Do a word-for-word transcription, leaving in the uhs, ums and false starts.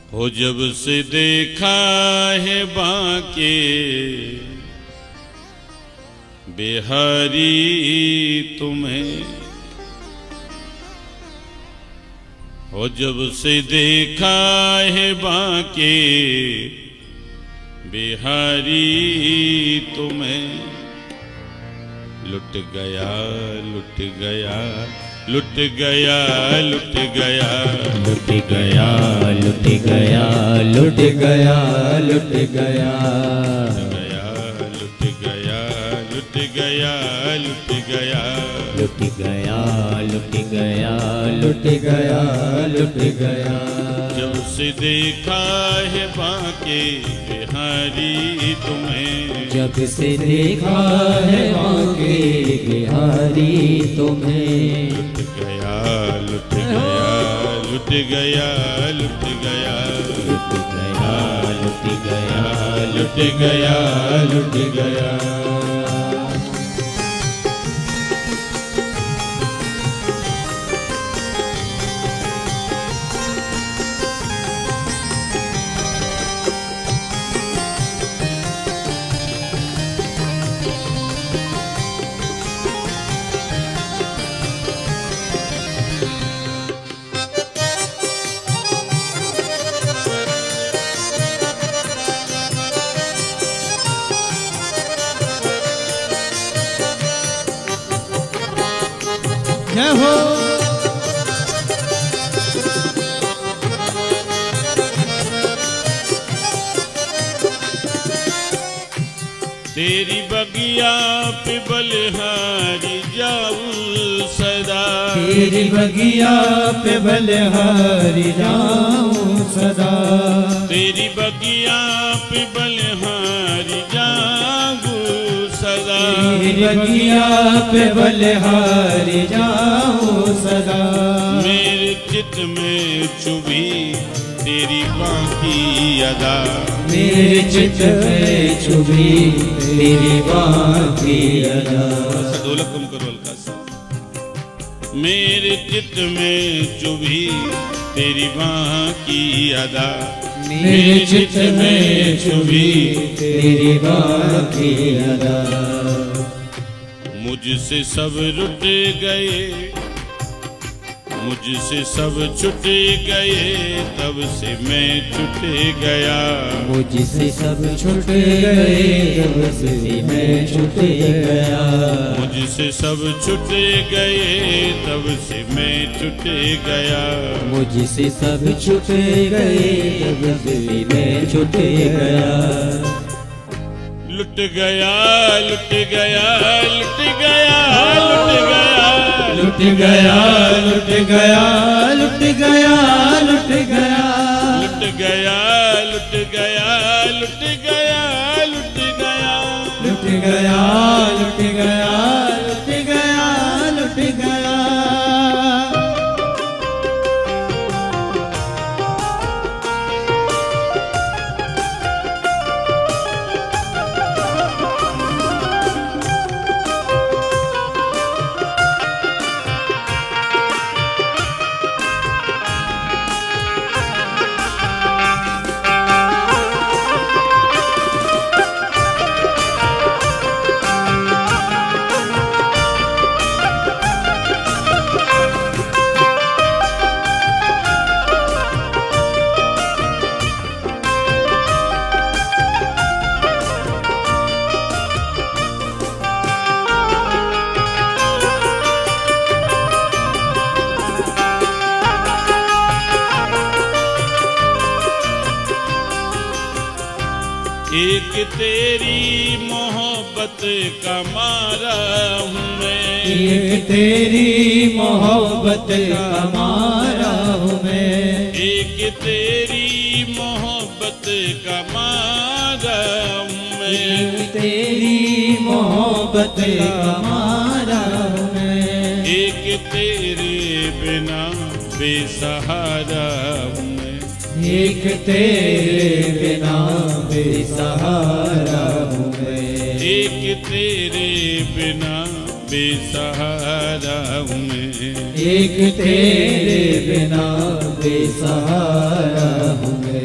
हो जब से देखा है बांके बिहारी तुम्हें, हो जब से देखा है बांके बिहारी तुम्हें, लुट गया लुट गया लुट गया लुट गया लुट गया लुट गया लुट गया लुट गया लुट गया लुट गया लुट गया लुट गया लुट गया लुट गया लुट गया। जब से देखा है बांके बिहारी तुम्हें, जब से देखा है बांके बिहारी तुम्हें, लुट गया लुट गया लुट गया लुट गया लुट गया लुट गया लुट गया लुट गया। जय हो। तेरी बगिया पे बलिहारी जाऊं सदा, तेरी बगिया पे बलिहारी जाऊं सदा, तेरी बगिया पे बलिहारी जाऊं सदा, तेरी बगिया पे बलिहारी जाऊं सदा। मेरे चित्त में चुभी तेरी बांकी अदा, मेरे चित्त में चुभी तेरी बांकी अदा। ढोलक कम करो हल्का सा। मेरे चित्त में चुभी तेरी बांकी अदा, मेरे चित्त में चुभी तेरी बांकी अदा। मुझसे सब रुठ गए, मुझसे सब छूट गए, तब से मैं छूट गया, मुझसे सब छूट गए, तब से मैं छूट गया, मुझसे सब छूट गए, तब से मैं छूट गया, मुझसे सब छूट गए, तब से मैं छूट गया। लुट गया लुट गया लुट गया लुट गया लुट गया लुट गया लुट गया लुट गया लुट गया लुट गया लुट गया लुट गया लुट गया लुट गया लुट गया लुट गया। एक तेरी मोहब्बत का मारा हूँ मैं, एक तेरी मोहब्बत का मारा हूँ मैं, एक तेरी मोहब्बत का मारा हूँ मैं, एक तेरी मोहब्बत का मारा हूँ मैं, एक तेरे बिना बेसहारा हूँ मैं, एक तेरे बिना बेसहारा हूँ मैं, एक तेरे बिना बेसहारा हूँ मैं, एक तेरे बिना बेसहारा हूँ मैं।